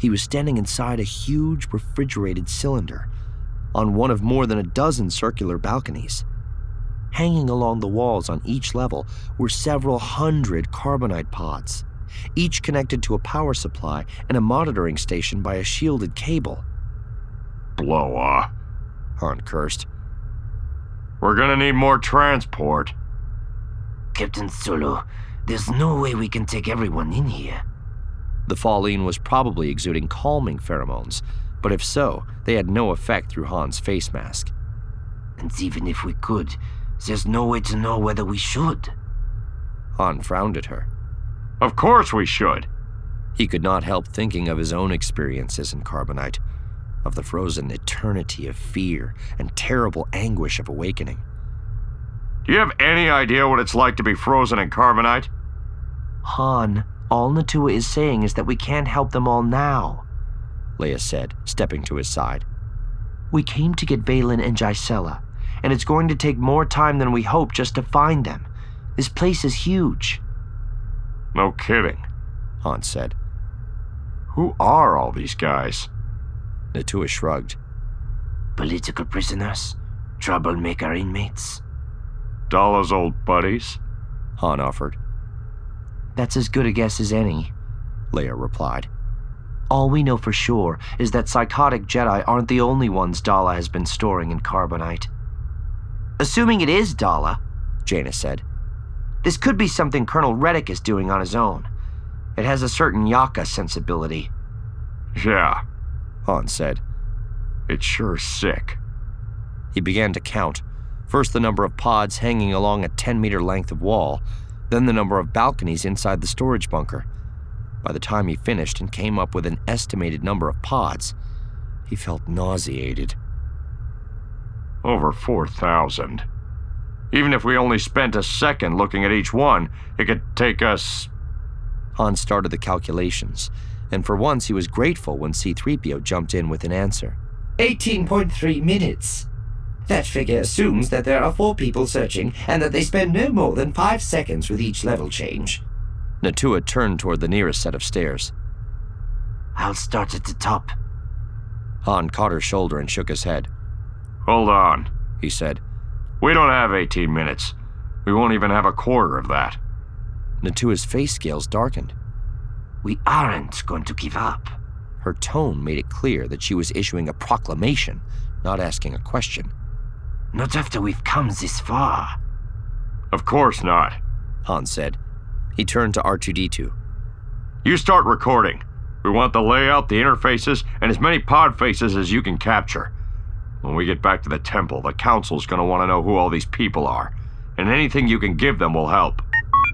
He was standing inside a huge refrigerated cylinder on one of more than a dozen circular balconies. Hanging along the walls on each level were several hundred carbonite pods, each connected to a power supply and a monitoring station by a shielded cable. Blow, Han cursed. We're gonna need more transport. Captain Solo, there's no way we can take everyone in here. The Falleen was probably exuding calming pheromones, but if so, they had no effect through Han's face mask. And even if we could, there's no way to know whether we should. Han frowned at her. Of course we should. He could not help thinking of his own experiences in Carbonite, of the frozen eternity of fear and terrible anguish of awakening. Do you have any idea what it's like to be frozen in Carbonite? Han, all Natua is saying is that we can't help them all now, Leia said, stepping to his side. We came to get Vaylin and Gisela, and it's going to take more time than we hoped just to find them. This place is huge. No kidding, Han said. Who are all these guys? Natua shrugged. Political prisoners, troublemaker inmates. Dala's old buddies? Han offered. That's as good a guess as any, Leia replied. All we know for sure is that psychotic Jedi aren't the only ones Dala has been storing in Carbonite. Assuming it is Dala, Jaina said, this could be something Colonel Reddick is doing on his own. It has a certain Yaka sensibility. Yeah, Han said. It's sure sick. He began to count, first the number of pods hanging along a 10-meter length of wall, then the number of balconies inside the storage bunker. By the time he finished and came up with an estimated number of pods, he felt nauseated. Over 4,000. Even if we only spent a second looking at each one, it could take us... Han started the calculations, and for once he was grateful when C-3PO jumped in with an answer. 18.3 minutes. That figure assumes that there are 4 people searching and that they spend no more than 5 seconds with each level change. Natua turned toward the nearest set of stairs. I'll start at the top. Han caught her shoulder and shook his head. Hold on, he said. We don't have 18 minutes. We won't even have a quarter of that. Natua's face scales darkened. We aren't going to give up. Her tone made it clear that she was issuing a proclamation, not asking a question. Not after we've come this far. Of course not, Han said. He turned to R2-D2. You start recording. We want the layout, the interfaces, and as many pod faces as you can capture. When we get back to the temple, the council's gonna want to know who all these people are, and anything you can give them will help.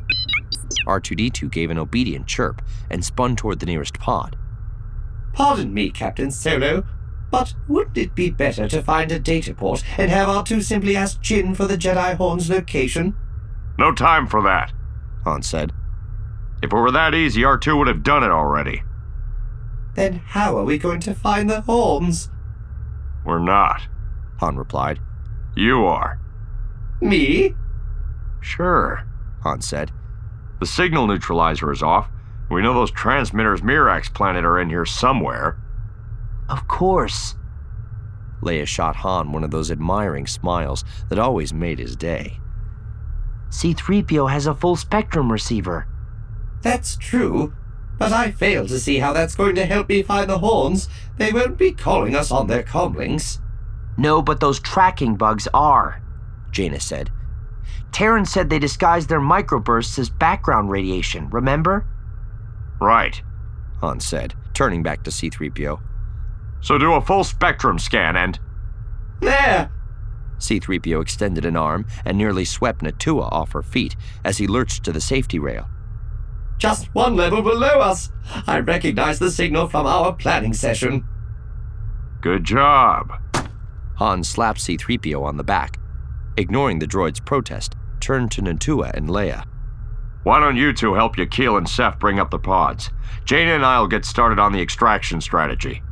R2-D2 gave an obedient chirp and spun toward the nearest pod. Pardon me, Captain Solo, but wouldn't it be better to find a data port and have R2 simply ask Jyn for the Jedi Horn's location? No time for that, Han said. If it were that easy, R2 would have done it already. Then how are we going to find the horns? We're not, Han replied. You are. Me? Sure, Han said. The signal neutralizer is off. We know those transmitters Mirax planted are in here somewhere. Of course. Leia shot Han one of those admiring smiles that always made his day. C-3PO has a full spectrum receiver. That's true, but I fail to see how that's going to help me find the horns. They won't be calling us on their comlinks. No, but those tracking bugs are, Jaina said. Terran said they disguised their microbursts as background radiation, remember? Right, Han said, turning back to C-3PO. So do a full spectrum scan and... There! C-3PO extended an arm and nearly swept Natua off her feet as he lurched to the safety rail. Just one level below us. I recognize the signal from our planning session. Good job. Han slapped C-3PO on the back, ignoring the droid's protest, turned to Natua and Leia. Why don't you two help Yakil and Seth bring up the pods? Jaina and I'll get started on the extraction strategy.